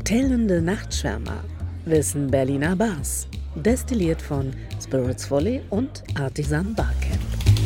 Tellende Nachtschwärmer, Wissen Berliner Bars, destilliert von Spirits Volley und Artisan Barcamp.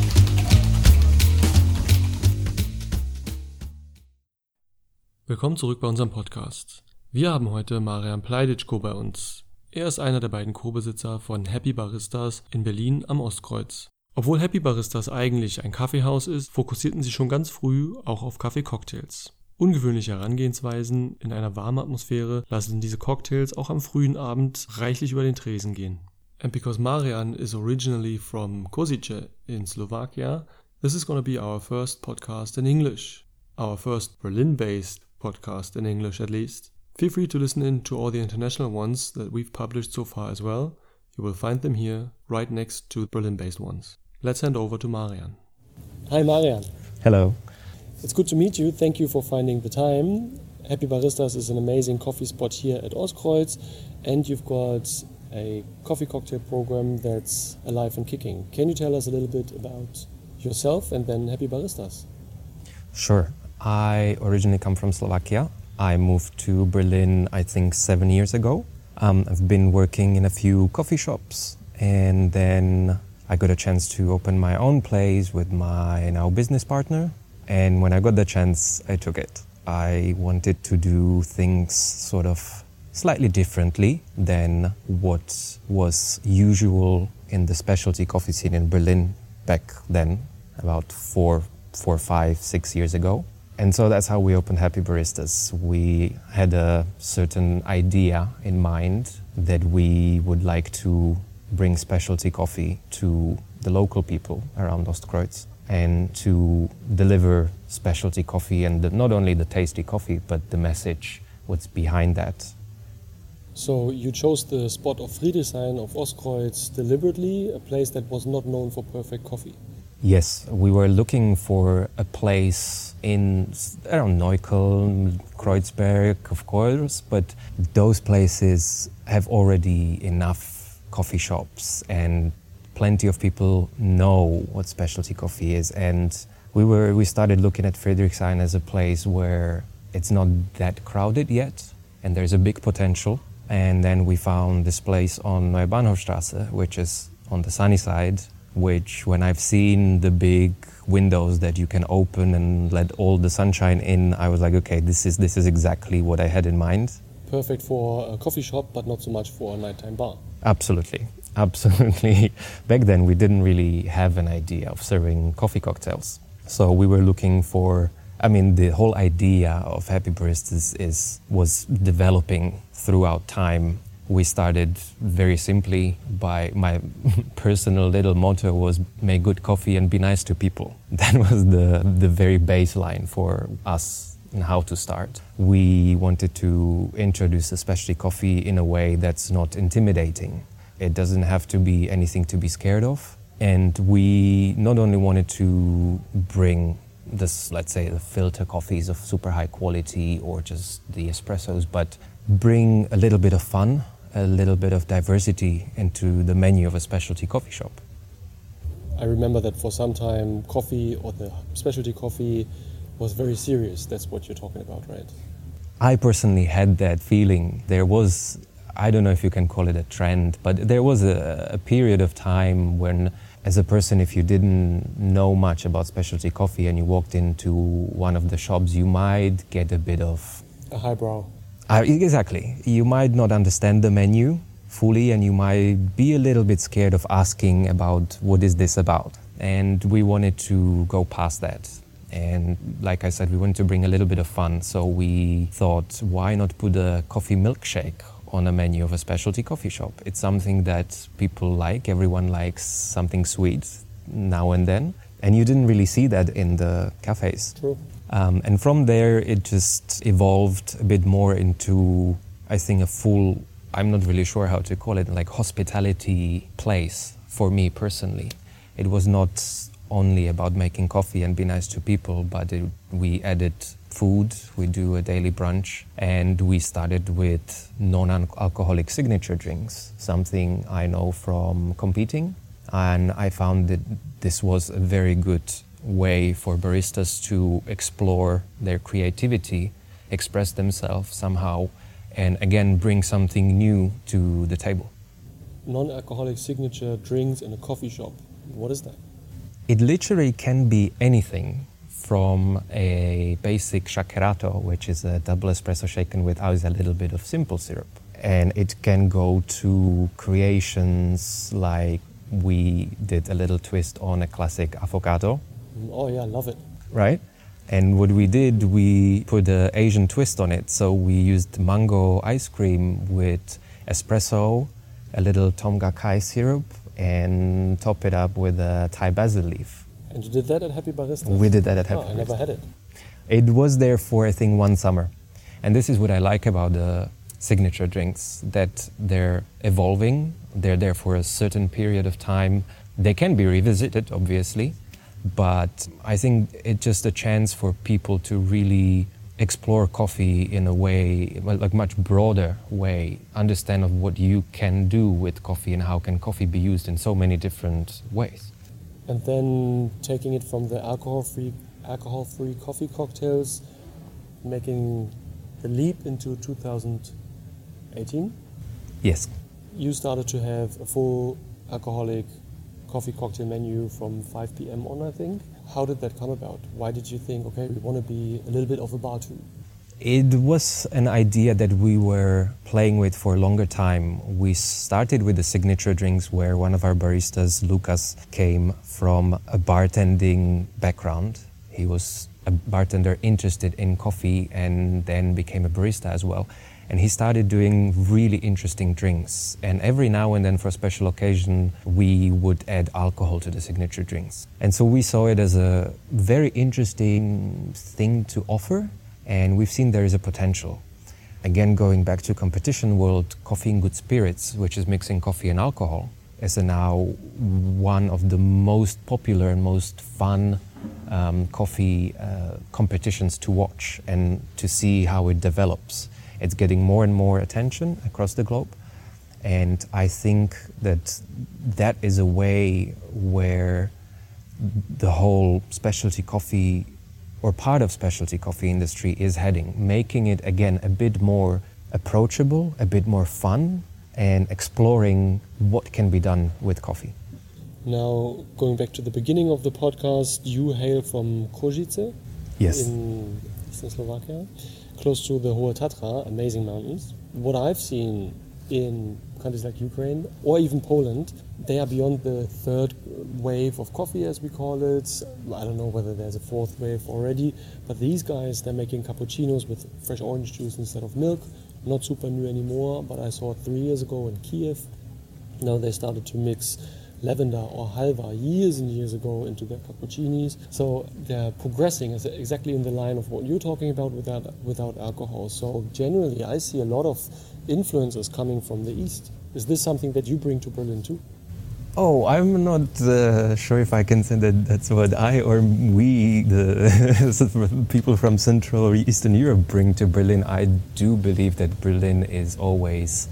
Willkommen zurück bei unserem Podcast. Wir haben heute Marian Pleiditschko bei uns. Er ist einer der beiden Co-Besitzer von Happy Baristas in Berlin am Ostkreuz. Obwohl Happy Baristas eigentlich ein Kaffeehaus ist, fokussierten sie schon ganz früh auch auf Kaffee-Cocktails. Ungewöhnliche Herangehensweisen in einer warmen Atmosphäre lassen diese Cocktails auch am frühen Abend reichlich über den Tresen gehen. And because Marian is originally from Košice in Slovakia, this is going to be our first podcast in English. Our first Berlin-based podcast in English at least. Feel free to listen in to all the international ones that we've published so far as well. You will find them here, right next to Berlin-based ones. Let's hand over to Marian. Hi Marian. Hello. It's good to meet you. Thank you for finding the time. Happy Baristas is an amazing coffee spot here at Ostkreuz, and you've got a coffee cocktail program that's alive and kicking. Can you tell us a little bit about yourself and then Happy Baristas? Sure. I originally come from Slovakia. I moved to Berlin, I think, 7 years ago. I've been working in a few coffee shops, and then I got a chance to open my own place with my now business partner. And when I got the chance, I took it. I wanted to do things sort of slightly differently than what was usual in the specialty coffee scene in Berlin back then, about 4, 5, 6 years ago. And so that's how we opened Happy Baristas. We had a certain idea in mind that we would like to bring specialty coffee to the local people around Ostkreuz and to deliver specialty coffee and not only the tasty coffee, but the message, what's behind that. So you chose the spot of Friedrichshain of Ostkreuz deliberately, a place that was not known for perfect coffee. Yes, we were looking for a place around Neukölln, Kreuzberg, of course, but those places have already enough coffee shops and plenty of people know what specialty coffee is. And we started looking at Friedrichshain as a place where it's not that crowded yet and there's a big potential. And then we found this place on Neue Bahnhofstraße, which is on the sunny side, which when I've seen the big windows that you can open and let all the sunshine in, I was like, okay, this is exactly what I had in mind. Perfect for a coffee shop, but not so much for a nighttime bar. Absolutely. Back then we didn't really have an idea of serving coffee cocktails. So we were looking for, the whole idea of Happy Baristas was developing throughout time. We started very simply by my personal little motto was make good coffee and be nice to people. That was the very baseline for us and how to start. We wanted to introduce a specialty coffee in a way that's not intimidating. It doesn't have to be anything to be scared of. And we not only wanted to bring this, let's say, the filter coffees of super high quality or just the espressos, but bring a little bit of fun, a little bit of diversity into the menu of a specialty coffee shop. I remember that for some time coffee or the specialty coffee was very serious. That's what you're talking about, right? I personally had that feeling. There was, I don't know if you can call it a trend, but there was a period of time when, as a person, if you didn't know much about specialty coffee and you walked into one of the shops, you might get a bit of a highbrow. Exactly. You might not understand the menu fully and you might be a little bit scared of asking about what is this about. And we wanted to go past that. And like I said, we wanted to bring a little bit of fun. So we thought, why not put a coffee milkshake on a menu of a specialty coffee shop? It's something that people like. Everyone likes something sweet now and then. And you didn't really see that in the cafes. True. And from there, it just evolved a bit more into, I think, a full, I'm not really sure how to call it, like hospitality place for me personally. It was not only about making coffee and be nice to people, but we added food, we do a daily brunch, and we started with non-alcoholic signature drinks, something I know from competing. And I found that this was a very good way for baristas to explore their creativity, express themselves somehow, and again bring something new to the table. Non-alcoholic signature drinks in a coffee shop. What is that? It literally can be anything from a basic shakerato, which is a double espresso shaken with always a little bit of simple syrup. And it can go to creations like we did a little twist on a classic affogato. Oh yeah, love it. Right? And what we did, we put an Asian twist on it. So we used mango ice cream with espresso, a little tom kha kai syrup, and top it up with a Thai basil leaf. And you did that at Happy Baristas? We did that at Happy Baristas. I never had it. It was there for, I think, one summer. And this is what I like about the signature drinks, that they're evolving. They're there for a certain period of time. They can be revisited, obviously, but I think it's just a chance for people to really explore coffee in a way, like much broader way, understand of what you can do with coffee and how can coffee be used in so many different ways. And then taking it from the alcohol-free coffee cocktails, making the leap into 2018. Yes. You started to have a full alcoholic coffee cocktail menu from 5 p.m. on, I think. How did that come about? Why did you think, okay, we want to be a little bit of a bar too? It was an idea that we were playing with for a longer time. We started with the signature drinks where one of our baristas, Lucas, came from a bartending background. He was a bartender interested in coffee and then became a barista as well. And he started doing really interesting drinks. And every now and then for a special occasion, we would add alcohol to the signature drinks. And so we saw it as a very interesting thing to offer. And we've seen there is a potential. Again, going back to competition world, Coffee in Good Spirits, which is mixing coffee and alcohol, is now one of the most popular and most fun coffee competitions to watch and to see how it develops. It's getting more and more attention across the globe. And I think that that is a way where the whole specialty coffee or part of specialty coffee industry is heading, making it again a bit more approachable, a bit more fun, and exploring what can be done with coffee. Now, going back to the beginning of the podcast, you hail from Košice. Yes. In eastern Slovakia, close to the Hohe Tatra, amazing mountains. What I've seen in countries like Ukraine or even Poland, they are beyond the third wave of coffee, as we call it. I don't know whether there's a fourth wave already, but these guys, they're making cappuccinos with fresh orange juice instead of milk. Not super new anymore, but I saw it 3 years ago in Kiev. Now they started to mix lavender or halva years and years ago into their cappuccinis. So they're progressing exactly in the line of what you're talking about without alcohol. So generally, I see a lot of influences coming from the East. Is this something that you bring to Berlin too? Oh, I'm not sure if I can say that that's what I or we, the people from Central or Eastern Europe, bring to Berlin. I do believe that Berlin has always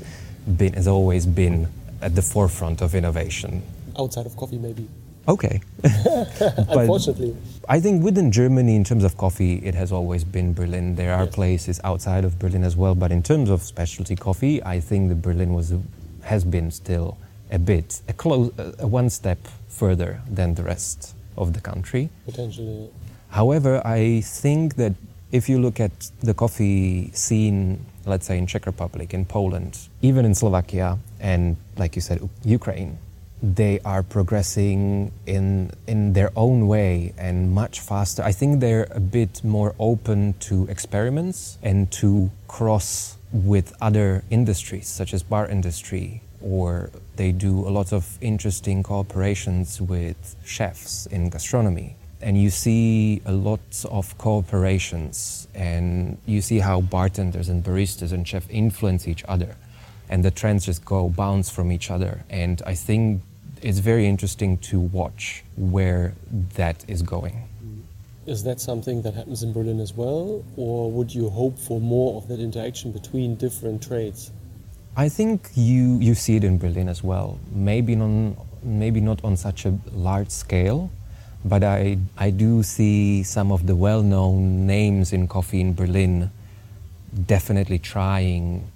been at the forefront of innovation. Outside of coffee, maybe. Okay. Unfortunately. I think within Germany, in terms of coffee, it has always been Berlin. There are places outside of Berlin as well, but in terms of specialty coffee, I think that Berlin has been still a one step further than the rest of the country. Potentially. However, I think that if you look at the coffee scene, let's say in Czech Republic, in Poland, even in Slovakia, and like you said, Ukraine, they are progressing in their own way and much faster. I think they're a bit more open to experiments and to cross with other industries, such as bar industry, or they do a lot of interesting cooperations with chefs in gastronomy. And you see a lot of cooperations, and you see how bartenders and baristas and chefs influence each other, and the trends just bounce from each other. And I think it's very interesting to watch where that is going. Is that something that happens in Berlin as well, or would you hope for more of that interaction between different trades? I think you see it in Berlin as well. Maybe not on such a large scale, but I do see some of the well-known names in coffee in Berlin definitely trying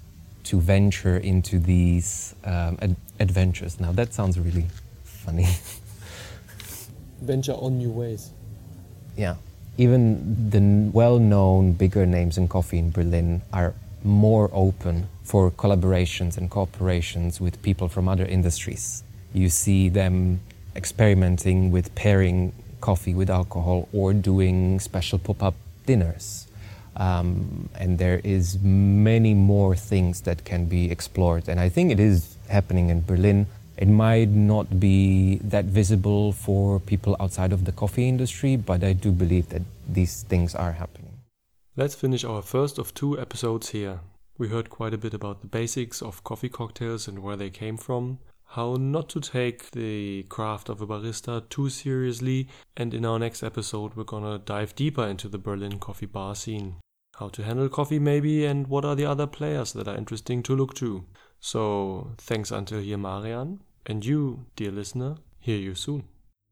to venture into these adventures. Now that sounds really funny. Venture on new ways. Yeah. Even the well-known bigger names in coffee in Berlin are more open for collaborations and cooperations with people from other industries. You see them experimenting with pairing coffee with alcohol or doing special pop-up dinners. And there is many more things that can be explored. And I think it is happening in Berlin. It might not be that visible for people outside of the coffee industry, but I do believe that these things are happening. Let's finish our first of 2 episodes here. We heard quite a bit about the basics of coffee cocktails and where they came from, how not to take the craft of a barista too seriously, and in our next episode we're gonna dive deeper into the Berlin coffee bar scene. How to handle coffee maybe, and what are the other players that are interesting to look to. So thanks until here, Marian, and you, dear listener, hear you soon.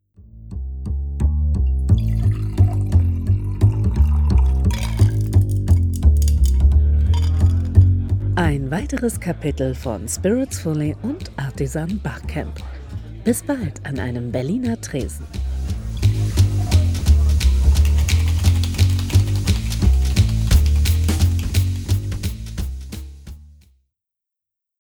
Ein weiteres Kapitel von Spirits Fully und Artisan Barcamp. Bis bald an einem Berliner Tresen.